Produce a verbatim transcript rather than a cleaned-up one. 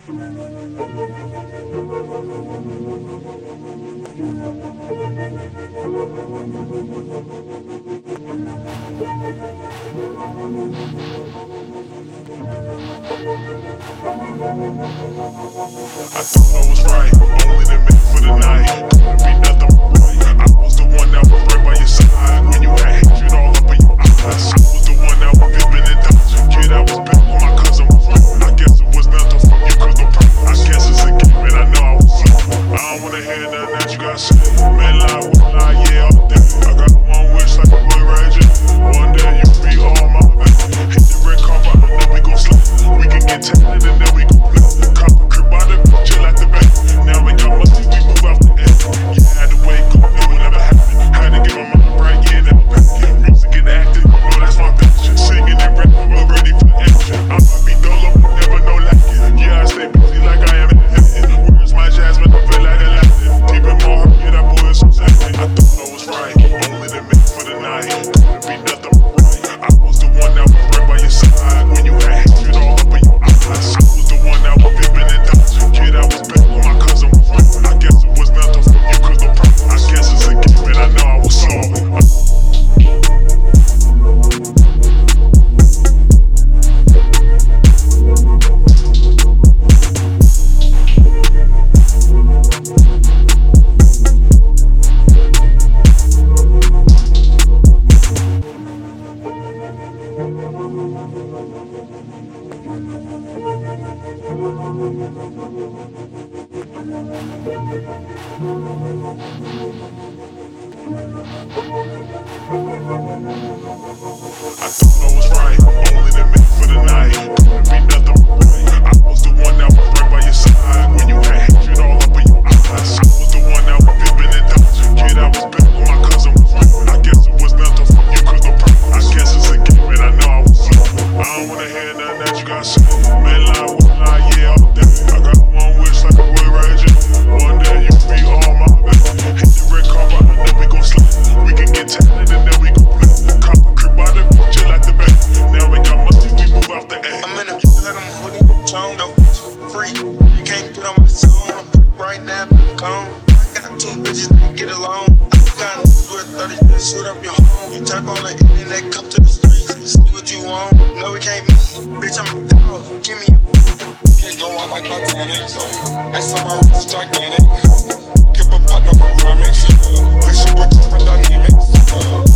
I thought I was right, only the man for the night. Couldn't be nothing but right. I was the one that was right by your side when you had hatred all up in your eyes. I was the one that was pimping and dodging. Kid, I was back when my cousin was right. I guess it was nothing from you, cause no problem. I guess it's a game and I know I was slow. I don't wanna hear nothing that you gotta say. Man, lie, would lie, yeah, all day. I got one wish like a boy Ranger. One day you be all my back. Hit the red carpet, I know we gon' slip. We can get tatted and then we gon' flip. Cop a crib out the chill at the back. Now we got money, we move out the end. Yeah, had to wake up, it would never happen. Had to get my mind right, yeah, never pack. Music and acting, you know that's my passion. Singing and rapping, we're ready for action. I might be dolo, but never no lacking. Yeah, I stay busy like I am in heaven. Where's my Jasmine? I feel like a Latin. Deep in my heart, yeah, that boy is so sexy. I thought I was right, only the man for the night. Couldn't be nothing but right. I was the one that was right by your side when you had hatred all up in your eyes. I was the one that was pimping and dodging. Kid, I was back when my cousin was right. I guess it was nothing from you, cause no problem. I guess it's a game and I know I was sorry. I thought I was right, only the man for the night. Couldn't be nothing but right. I was the one that was right by your side when you had hatred all up in your eyes. I was the one that was pimping and dodging. Kid, I was back when my cousin was right. I guess it was nothing from you, cause no problem. I guess it's a game and I know I was slow. I don't wanna hear nothing that you gotta say. Man, lie, would lie, yeah, all day. I got one wish like a boy Ranger. One day you be all my back. Hit the red carpet, I know we gon' slip. We can get tatted and then we gon' flip. Cop a crib out the chill at the back. Now we got money, we move out the egg. I'm in a let them hoodie, tone, no free. You can't get on my song. I'm free right now, come. I got two bitches that get along. I got with thirty to shoot up your home. You type on the internet, come to the streets, see what you want. No, it can't be. Bitch, I'm a dog. Give me a can't go out like Titanic, so I saw my wrist gigantic. Keep a partner for remix, push it with different dynamics.